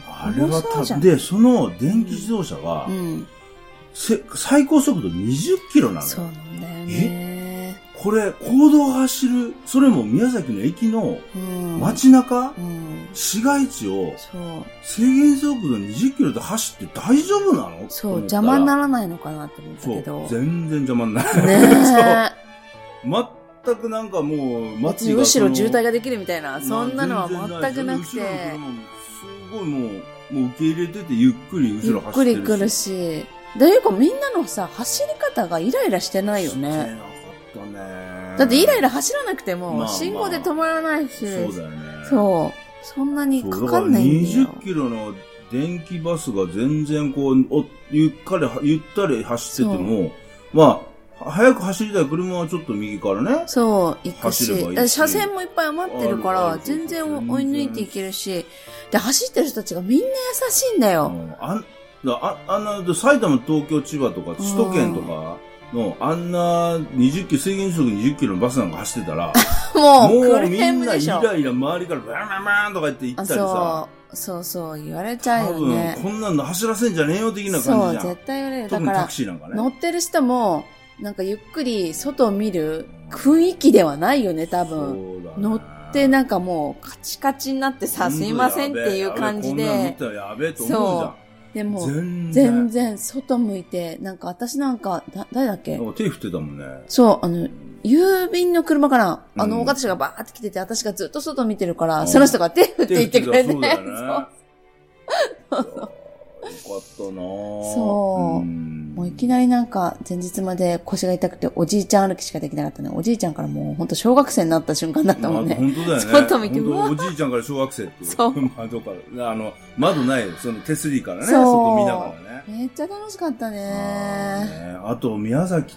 あれはたぶん。で、その電気自動車が、うん、せ最高速度にじゅっキロなのよ。 そうなんだよね。 これ、公道を走る、それも宮崎の駅の街中、うん、市街地を制限速度にじゅっキロで走って大丈夫なの？ そう、邪魔にならないのかなって思ったけど。 そう、全然邪魔にならない。ねそう全くなんかもう、 街がむしろ渋滞ができるみたいな、そんなのは全くなくて。すごいもう、もう受け入れててゆっくり後ろ走ってるし。 ゆっくり来るし。だいうかみんなのさ、走り方がイライラしてないよね。だってイライラ走らなくても、まあまあ、信号で止まらないし。そうだよね。そう。そんなにかかんないんだよ。 にじゅっキロの電気バスが全然こう、おゆっかり、ゆったり走ってても、まあ、早く走りたい車はちょっと右からね。 そう、行くし。いいし車線もいっぱい余ってるから、全然追い抜いていけるし。で、走ってる人たちがみんな優しいんだよ。うん、 あんああんな、埼玉、東京、千葉とか、首都圏とか、の、あんなにじゅっキロ、制限速度にじゅっキロのバスなんか走ってたら、 もう、 もうみんなイライラ周りからバンバンバンとか言って言ったりさ。 そう、そうそう、言われちゃうよね。 多分、こんなんの走らせんじゃねえよ的な感じじゃん。 そう、絶対言われる。 特にタクシーなんかね。 乗ってる人も、なんかゆっくり外を見る雰囲気ではないよね、多分。そうだね。乗ってなんかもうカチカチになってさ、すいませんっていう感じで。 こんなん乗ったらやべえと思うじゃん。 でも、全然、全然外向いて、なんか私なんか、だ、誰だっけ？ 手振ってたもんね。 そう、あの、郵便の車かな、うん、あの、大型車がバーって来てて、私がずっと外見てるから、その人が手振って言ってくれて。そうだよね。そう。よかったなぁ。 そう。もういきなりなんか、前日まで腰が痛くて、おじいちゃん歩きしかできなかったね。おじいちゃんからもう、ほんと小学生になった瞬間だったもんね。 本当だよね。 外見て、 おじいちゃんから小学生っていう。そう。窓から。あの、窓ない、その手すりからね、外見ながらね。 めっちゃ楽しかったね。 あ, あと、宮崎って、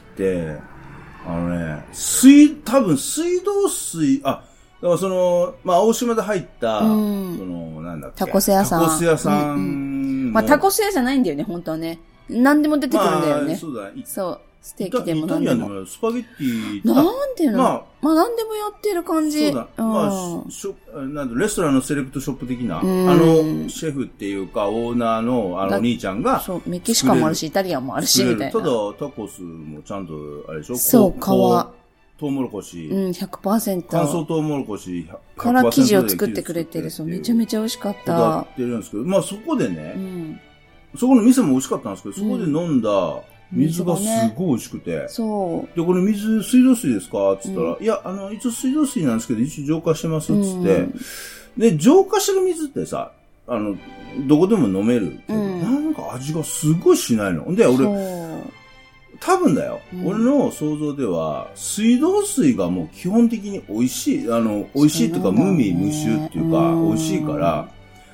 あのね、水、多分水道水、あ、だからその、まあ、青島で入った、うん、その、なんだっけ。 タコス屋さん。 タコス屋さん、うんうん。 まあ、タコス屋じゃないんだよね、本当はね。何でも出てくるんだよね。 まあ、そうだ。 そう。ステーキでも何でも。イタリアンでもスパゲッティ。 なんていうのまあ、まあ何でもやってる感じ。 そうだ。うん、まあ、しょなんだ、レストランのセレクトショップ的な、あの、シェフっていうか、オーナーの、あの、お兄ちゃんが。 そう、メキシカンもあるし、イタリアンもあるし、みたいな。 ただ、タコスもちゃんと、あれでしょそう、皮。 トウモロコシ。 うん、ひゃくパーセント。 乾燥トウモロコシひゃくパーセント。 から生地を作ってくれてる。そう、めちゃめちゃ美味しかった。 やってるんですけど、まあそこでね、うん、そこの店も美味しかったんですけど、そこで飲んだ水がすごい美味しくて。うん、そう。で、これ水、水道水ですかつったら、うん、いや、あの、一応水道水なんですけど、一応浄化してますつって、うん、で、浄化してる水ってさ、あの、どこでも飲めるけど、うん、なんか味がすごいしないの。で、俺、多分だよ、うん。俺の想像では、水道水がもう基本的に美味しい。あの、美味しいっていうか、無味無臭っていうか、美味しいから、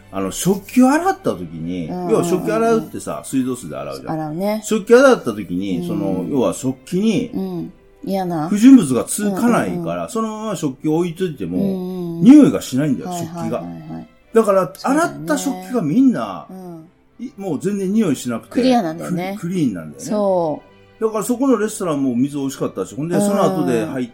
あの、食器を洗った時に、うんうんうん、要は食器洗うってさ、水道水で洗うじゃん。 洗うね。 食器洗った時に、うん、その、要は食器に、 うん、嫌な。 不純物がつかないから、うんうん、そのまま食器を置いといても、うんうん、匂いがしないんだよ、はいはいはいはい、食器が。だから、洗った食器がみんな、うん、もう全然匂いしなくて。 クリアなんだよね。 クリーンなんだよね。 そう。 だからそこのレストランも水美味しかったし、ほんでその後で入った、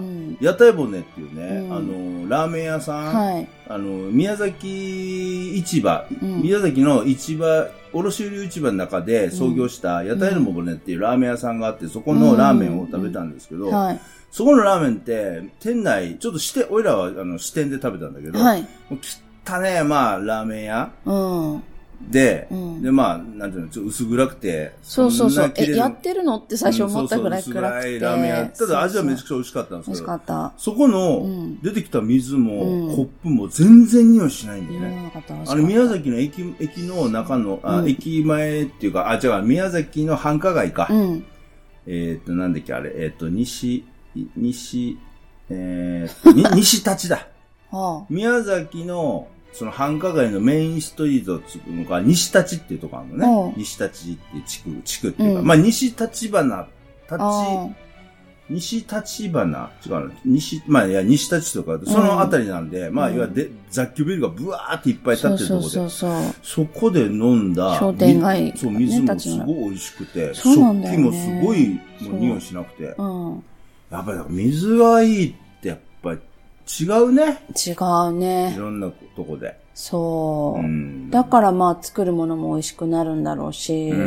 屋台骨っていうね、うん、あの、ラーメン屋さん、はい、あの、宮崎市場、うん、宮崎の市場、卸売市場の中で創業した屋台骨っていうラーメン屋さんがあって、そこのラーメンを食べたんですけど、うんはい、そこのラーメンって、店内、ちょっとして、俺らはあの支店で食べたんだけど、はい、もう汚ねえ、まあ、ラーメン屋。うんで、うん、で、まあ、なんていうの、ちょっと薄暗くて。 そうそうそう。え、やってるのって最初思ったぐらい暗くて。うん、そうそう、薄暗いラーメン屋。ただ味はめちゃくちゃ美味しかったんですけど。美味しかった。 そこの、出てきた水も、うん、コップも全然匂いしないんだよね。うん、あれ、宮崎の駅、駅の中の、あ、うん、駅前っていうか、あ、違う、宮崎の繁華街か。うん、えっと、なんだっけ、あれ、えっと、西、西、えー、に西立だ。はあ、宮崎の、その繁華街のメインストリートっていうのが西立っていうところあるのね。西立っていう地区、地区っていうか、うん、まあ西立花、立、西立花、違うの、西、まあいや西立とか、そのあたりなんで、うん、まあいわゆる雑居ビルがブワーっていっぱい立ってるところで、そうそうそうそうそこで飲んだ、 商店街、 そう、水もすごい美味しくて、食器もすごいもう匂いしなくて、うん、やっぱり水がいいってやっぱり、違うね。 違うね。 いろんなとこで。 そう。うん、だからまあ作るものも美味しくなるんだろうし。うん。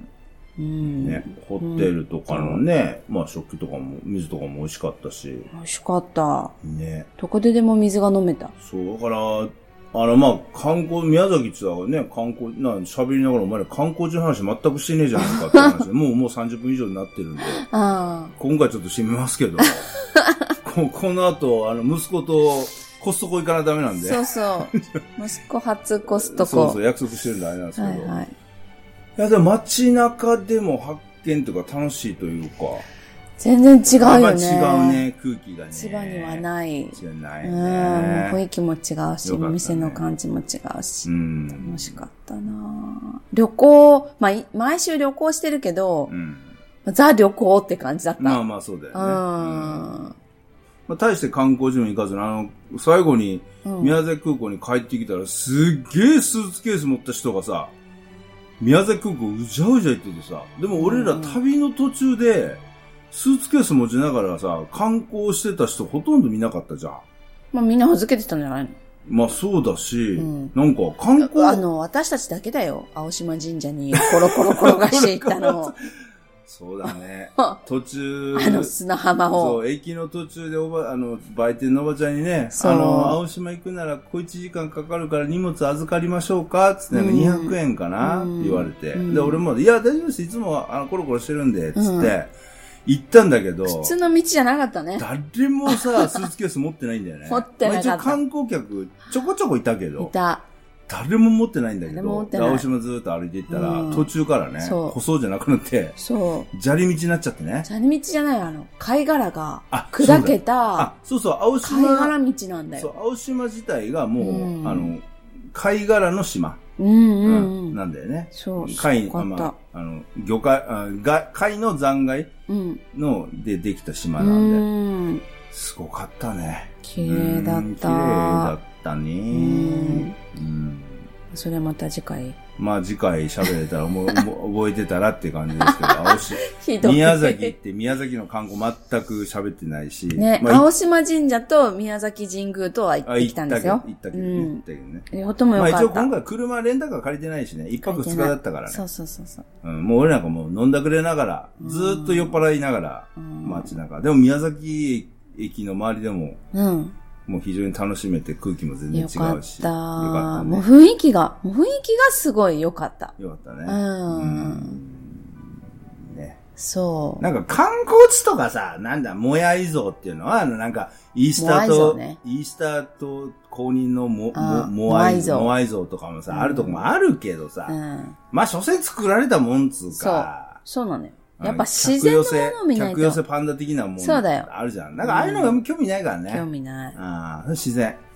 うん、ね、ホテルとかのね、うん、まあ食器とかも、水とかも美味しかったし。 美味しかった。 ね。 どこででも水が飲めた。 そう、だから、あのまあ観光、宮崎って言ったらね、観光、な、喋りながらお前ら観光地の話全くしてねえじゃないかって話で、もうもうさんじゅっぷん以上になってるんで。あ今回ちょっと締めますけど。こ, この後、あの、息子とコストコ行かないとダメなんで。 そうそう。息子初コストコ。 そうそう、約束してるんであれなんですけど。はいはい。いや、でも街中でも発見とか楽しいというか。 全然違うよね。 やっぱ違うね、空気がね。 千葉にはない。 違うないね。 うん、雰囲気も違うし、ね、お店の感じも違うし。うん、楽しかったな旅行、まあ、毎週旅行してるけど、うん、ザ旅行って感じだった。 まあまあそうだよね。うん。うんまあ、大して観光地も行かずに、あの、最後に、宮崎空港に帰ってきたら、すっげえスーツケース持った人がさ、宮崎空港うじゃうじゃ行っててさ、でも俺ら旅の途中で、スーツケース持ちながらさ、観光してた人ほとんど見なかったじゃん。 まあみんな預けてたんじゃないの？ まあそうだし、うん、なんか観光。 あの、私たちだけだよ。青島神社にコロコロ転がしていったの。 そうだね。途中。 あの砂浜を。 そう、駅の途中でおば、あの、売店のおばちゃんにね、あの、青島行くなら小いちじかんかかるから荷物預かりましょうかつってなんかにひゃくえんかな、うん、って言われて、うん。で、俺も、いや、大丈夫です。いつもは、あの、コロコロしてるんで、つって、うん、行ったんだけど。 普通の道じゃなかったね。 誰もさ、スーツケース持ってないんだよね。 持ってなかった。まあ、 一応観光客、ちょこちょこいたけど。 いた。 誰も持ってないんだけど、青島ずーっと歩いていったら、うん、途中からね、舗装じゃなくなって、そう。砂利道になっちゃってね。 砂利道じゃない、あの、貝殻が砕けた、 あ、そうそう、青島。 貝殻道なんだよ。 そう、青島自体がもう、うん、あの、貝殻の島。 うんうんうん。 なんだよね。 そう。 貝、まあ、あの、魚介、あが貝の残骸の、でできた島なんで、うん、すごかったね。 綺麗だった。綺麗だったね。うん。 それまた次回。 まあ次回喋れたらもう覚えてたらって感じですけど、青島宮崎って宮崎の観光全く喋ってないし。 ね、まあ、青島神社と宮崎神宮とは行ってきたんですよ。 行ったけどね。行ったけどね。 両方ともよかった。 まあ一応今回車レンタカー借りてないしね、一泊二日だったからね。 そうそうそうそう。 うん、もう俺なんかもう飲んだくれながら、ずーっと酔っ払いながら、街中。でも宮崎駅の周りでも、うん。もう非常に楽しめて空気も全然違うし。よかった。よかったね。 もう雰囲気が、もう雰囲気がすごい良かった。 よかったね。うん。うんね。そう。 なんか観光地とかさ、なんだ、もやい像っていうのは、あのなんか、イースターと、ね、イースターと公認のも、も、もあい像。もあい像とかもさ、うん、あるとこもあるけどさ、うん、まあ、所詮作られたもんつうか。 そう。そうなのよ。やっぱ自然のものを見ないと。 客寄せパンダ的なもん。 そうだよ。 あるじゃん。なんかああいうのが興味ないからね。 興味ない。 ああ、自然。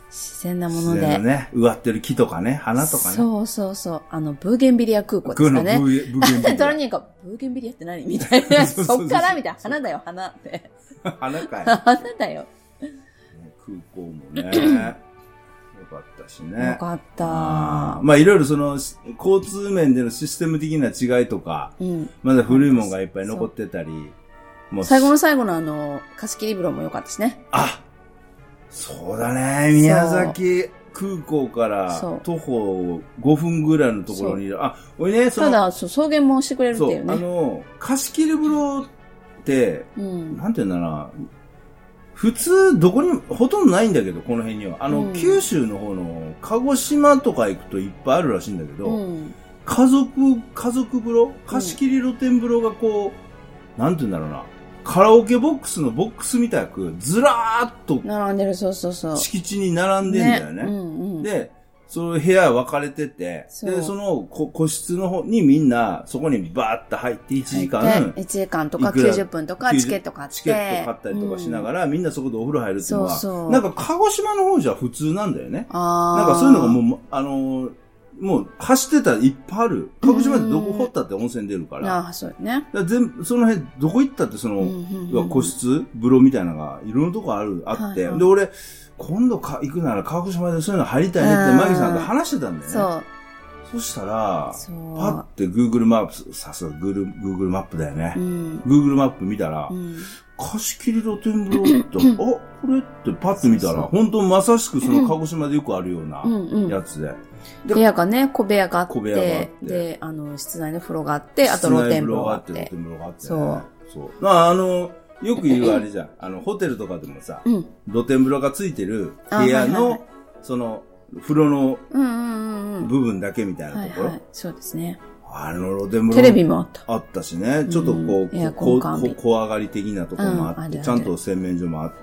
自然なもので。 自然のね、植わってる木とかね、花とかね。 そうそうそう。あの、ブーゲンビリア空港ですかね。 ブーゲンビリア。 トラニーが、ブーゲンビリアって何みたいな。そっからみたいな。花だよ、花って。 花かい。 花だよ。 空港もね。よかったしね。 よかった。 まあいろいろその、交通面でのシステム的な違いとか、うん、まだ古いものがいっぱい残ってたり。 もう最後の最後のあの、貸し切り風呂もよかったしね。 あ、そうだね。宮崎空港から徒歩ごふんぐらいのところにいる。あ、俺ね、その。 ただ、そう、送迎もしてくれるっていうね。 そう、あの、貸し切り風呂って、うん、なんていうんだな。普通、どこにも、ほとんどないんだけど、この辺には。あの、うん、九州の方の、鹿児島とか行くといっぱいあるらしいんだけど、うん、家族、家族風呂貸し切り露天風呂がこう、なんていうんだろうな。カラオケボックスのボックスみたく、ずらーっと、 並んでる、そうそうそう。 敷地に並んでんだよね。ね、うんうん、で、その部屋分かれてて、で、その個室の方にみんな、そこにバーッと入っていちじかん。 いちじかんとかきゅうじゅっぷんとかチケット買って。 チケット買ったりとかしながら、うん、みんなそこでお風呂入るっていうのは、そうそう、なんか鹿児島の方じゃ普通なんだよね。あなんかそういうのがもう、あのー、もう走ってたらいっぱいある。鹿児島でどこ掘ったって温泉出るから。 ああ、そうよね。 だ全部、その辺、どこ行ったってその、個室風呂みたいなのがいろんなとこある、あって。はいはい、で、俺、今度か行くなら鹿児島でそういうの入りたいねってマギさんと話してたんだよね。そう。そしたら、パッて Google マップ、さすが Google, Google マップだよね。うん、Google マップ見たら、うん、貸し切り露天風呂って、あ、これってパッて見たら、本当まさしくその鹿児島でよくあるようなやつで。 部屋がね、小部屋があって、ってで、あの、室内の風呂があって、あと露天風呂があって。露天風呂があって。そう。 そう。まあ、あの、よく言うあれじゃん。あの、ホテルとかでもさ、うん、露天風呂がついてる部屋の、はいはい、その、風呂の部分だけみたいなところ。はいはい、 そうですね。 あの露天風呂。 テレビもあった。 あったしね。ちょっとこう、うん、こう、小上がり的なところもあって、うん、あれあれちゃんと洗面所もあって。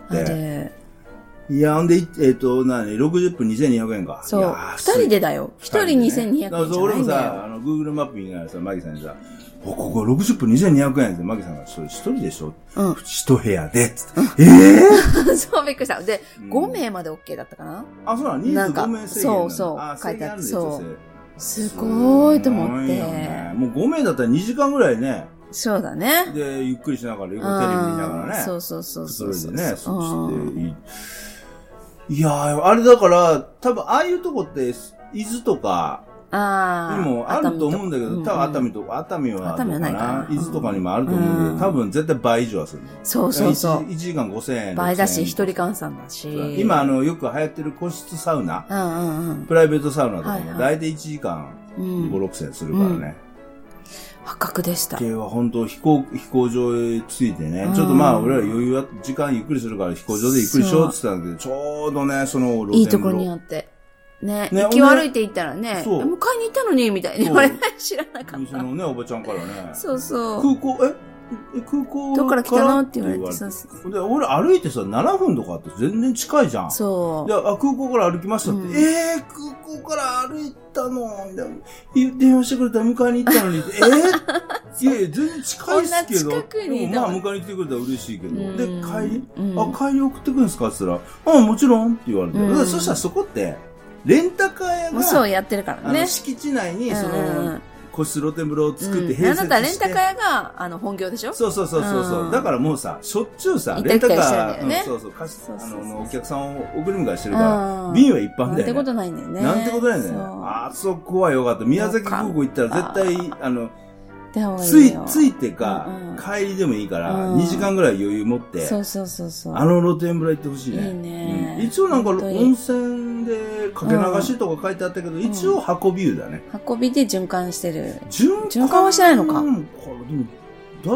いや、んで、えっ、ー、と、なに、ろくじゅっぷんにせんにひゃくえんか。 そう。二人でだよ。一人にせんにひゃくえんじゃないんだよ。 俺もさ、あの、Google マップ見ながらさ、マギさんにさ、こころくじゅっぷんにせんにひゃくえんって、マギさんが、それ一人でしょうん。一部屋で、つって。うん、ええー、 そう、びっくりした。で、うん、ごめいまで OK だったかなあ、そうなの人数ごめい制限そうそう。書いてあって、そう。すごいと思って。 ね、もうごめいだったらにじかんぐらいね。 そうだね。 で、ゆっくりしながら、テレビ見ながらね。 そうそうそうそう。 それでね、そうしていい。いやー、あれだから、多分、ああいうとこって、伊豆とか、ああ。でも、あると思うんだけど、多分熱海とか、熱海は、熱海はないかな。伊豆とかにもあると思うんだけど、多分絶対倍以上はする。 そうそうそう。 いちじかんごせんえん。 倍だし、一人換算だし。 今、あの、よく流行ってる個室サウナ。うんうんうん。プライベートサウナとかも、だいたいいちじかんご、ろくせんするからね。 破格でした。 系は本当飛行、飛行場へ着いてね。ちょっとまあ、俺ら余裕は、時間ゆっくりするから飛行場でゆっくりしようって言ってたんだけど、ちょうどね、その、 いいところにあって。ね。行き歩いて行ったらね、迎えに行ったのに、みたいに言われない。知らなかった。 そのね、おばちゃんからね。 そうそう。 空港、え空港どっから来たのって言われてさ。 で、俺歩いてさ、ななふんとかって全然近いじゃん。 そう。 で、あ、空港から歩きましたって。うん、えー、空港から歩いたのみたいな。電話してくれたら迎えに行ったのに。えー、いやいや、全然近いっすけど。 近くにでもまあ、迎えに来てくれたら嬉しいけど。で、帰り、うん、あ、帰り送ってくるんですかって言ったら、あ、もちろんって言われて。うん、そしたらそこって、レンタカー屋が、 そうやってるからね。 敷地内に、その、個室露天風呂を作って併設して、うん、 なんだったらレンタカー屋が、あの、本業でしょそうそうそうそう。うん、だからもうさ、しょっちゅうさ、レンタカー、ね、うん、そうそう、貸し、あの、お客さんを送り迎えしてるから、便は一般だよね。 なんてことないんだよね。 なんてことないんだよね。あそこはよかった。宮崎空港行ったら絶対、あの、つい、ついてか、うんうん、帰りでもいいから、うん、にじかんぐらい余裕持って、 そうそうそうそう。 あの露天風呂行ってほしいね。 いいね、 うん。一応なんか温泉でかけ流しとか書いてあったけど、うん、一応運び湯だね。 運びで循環してる。 循環循環はしてないのか。 でも、だって。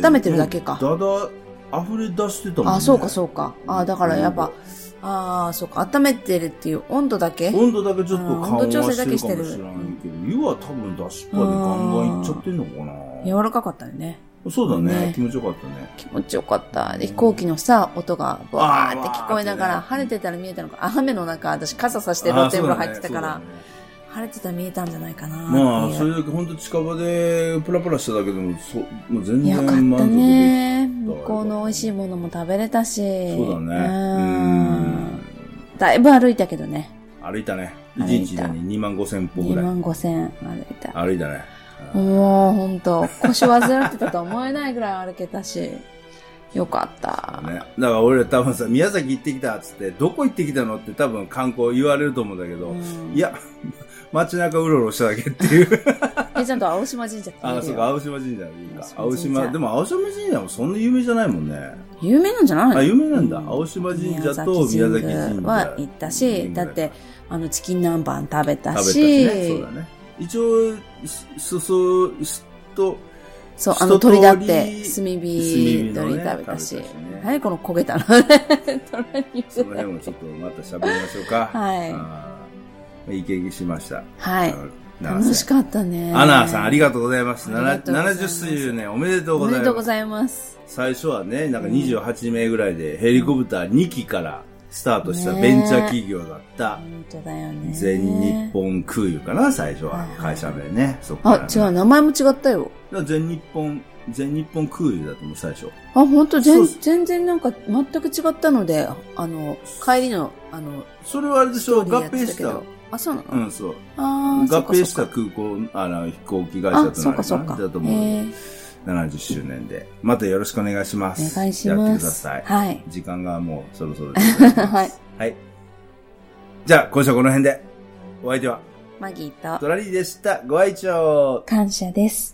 温めてるだけか。 だだ、溢れ出してたもんね。 あ、そうかそうか。あ、だからやっぱ、ああ、そうか。温めてるっていう温度だけ温度だけちょっと緩和してるかもしれないけど、湯は多分出しっぱでガンガンいっちゃってんのかな。 柔らかかったよね。 そうだね。ね気持ちよかったね。 気持ちよかった。で、飛行機のさ、音がバーって聞こえながら、晴れてたら見えたのか、雨の中、私傘さして露天風呂入ってたから、晴れてたら見えたんじゃないかな。 まあ、それだけ本当近場でプラプラしただけでも、そもう全然満足できた。 よかったね。向こうの美味しいものも食べれたし。 そうだね。うん。 だいぶ歩いたけどね。 歩いたね。いちにちににまんごせんぽぐらい。 にまんごせん歩いた。 歩いたね。 もうほんと、腰患ってたと思えないぐらい歩けたし、よかった。 ね。だから俺多分さ、宮崎行ってきたっつって、どこ行ってきたのって多分観光言われると思うんだけど、うん、いや、街中うろうろしただけっていう。 え、ちゃんと青島神社って言うよ。 あ、そうか、青島神社いいか。青島、でも青島神社もそんな有名じゃないもんね。 有名なんじゃないの？ あ、有名なんだ。青島神社と宮崎神社は行ったし、だって、あの、チキン南蛮食べたし。 食べたしね。そうだね。一応、す、そ、と、 そう、あの鳥だって、炭火鳥食べたし。はい、この焦げたのね。 その辺もちょっとまた喋りましょうか。 はい。 いい経験しました。 はい。楽しかったね。 アナーさんありがとうございます。ななじゅっしゅうねんおめでとうございます。おめめでとうございます。 最初はね、なんかにじゅうはちめいぐらいでヘリコプターにきからスタートしたベンチャー企業だった。 本当だよね。 全日本空輸かな、最初は。会社名ね。そこあ、違う、名前も違ったよ。 全日本、全日本空輸だと思う、最初。 あ、本当全、全然なんか全く違ったので、あの、帰りの、あの、 それはあれでしょ、合併した。 あ、そうなの？ うん、そう。 あ合併した空港、あの、飛行機会社となるかそうかそうか。 だと思う。ななじゅっしゅうねんで。またよろしくお願いします。 お願いします。 やってください。 はい。 時間がもうそろそろです。はい。はい。じゃあ、今週はこの辺で。お相手は、 マギーと、 トラリーでした。ご愛聴。 感謝です。